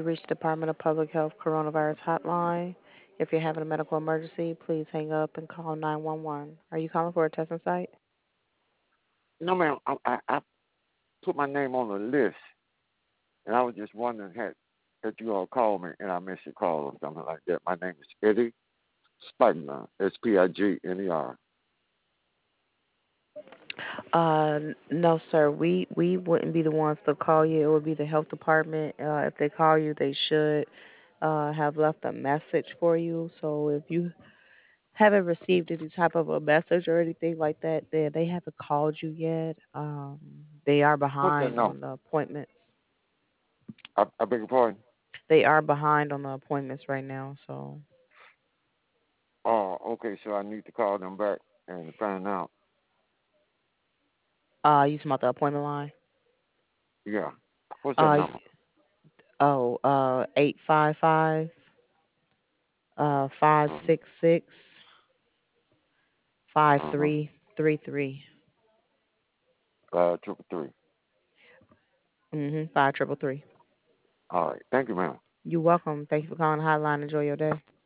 reached Department of Public Health Coronavirus Hotline. If you're having a medical emergency, please hang up and call 911. Are you calling for a testing site? No, ma'am. I put my name on the list, and I was just wondering that you all called me and I missed your call or something like that. My name is Eddie Spigner, Spigner. No, sir. We wouldn't be the ones to call you. It would be the health department. If they call you, they should have left a message for you. So if you haven't received any type of a message or anything like that, they haven't called you yet. They are What's that behind number? on the appointments. I beg your pardon? They are behind on the appointments right now. So, Oh, okay. So I need to call them back and find out. you talking about the appointment line? Yeah. What's that Uh, number? 855 five Mm-hmm. six six five Uh-huh. three three three. 333. 5333. All right. Thank you, ma'am. You're welcome. Thank you for calling the hotline. Enjoy your day.